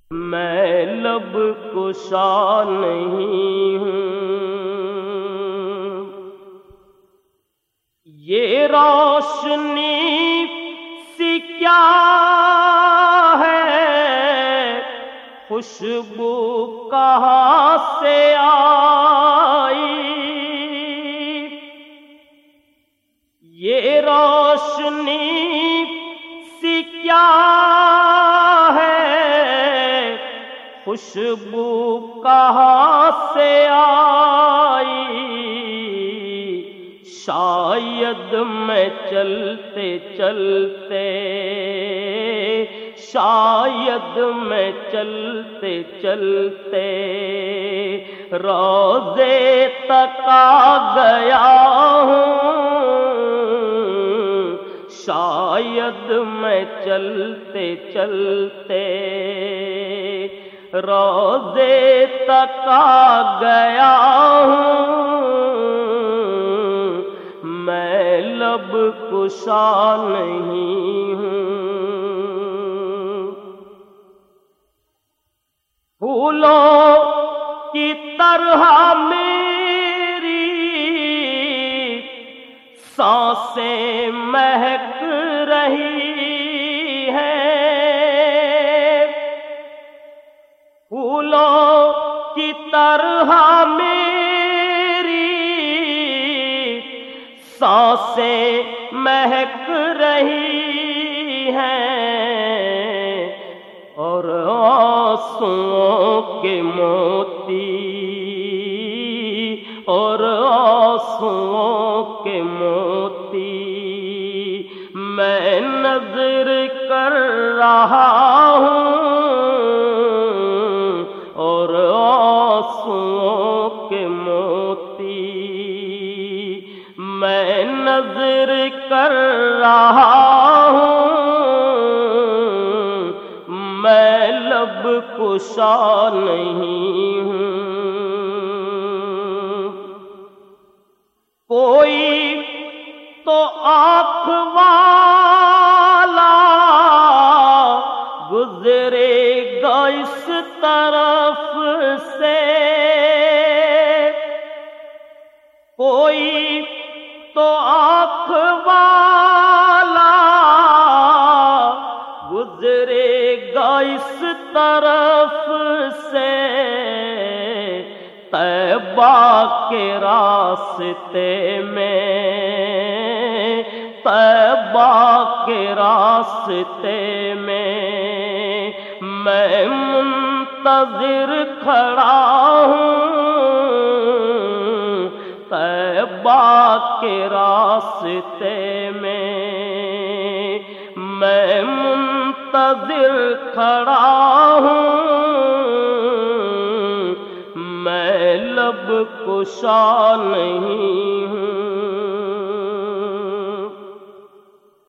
میں لب کشا نہیں ہوں، یہ روشنی سی کیا ہے، خوشبو کہاں سے آئی، یہ روشنی سی کیا خوشبو کہاں سے آئی، شاید میں چلتے چلتے، شاید میں چلتے چلتے روضے تک آ گیا ہوں، شاید میں چلتے چلتے روضے تک آ گیا ہوں، میں لب کشا نہیں ہوں، پھولوں کی طرح میری سانسیں مہک رہی ہیں، پھولوں کی طرح میری سانسیں مہک رہی ہیں، اور آنسوؤں کے موتی، اور آنسوؤں کے موتی میں نظر کر رہا ہوں، اور آنسوؤں کے موتی میں نظر کر رہا ہوں، میں لب کشا نہیں ہوں، کوئی تو آنکھ والا گزرے گا اس طرف سے، کوئی تو آنکھ والا گزرے گا اس طرف سے، طیبہ کے راستے میں، طیبہ کے راستے میں میں منتظر کھڑا ہوں، طیبہ کے راستے میں میں منتظر کھڑا ہوں، میں لب کشا نہیں ہوں۔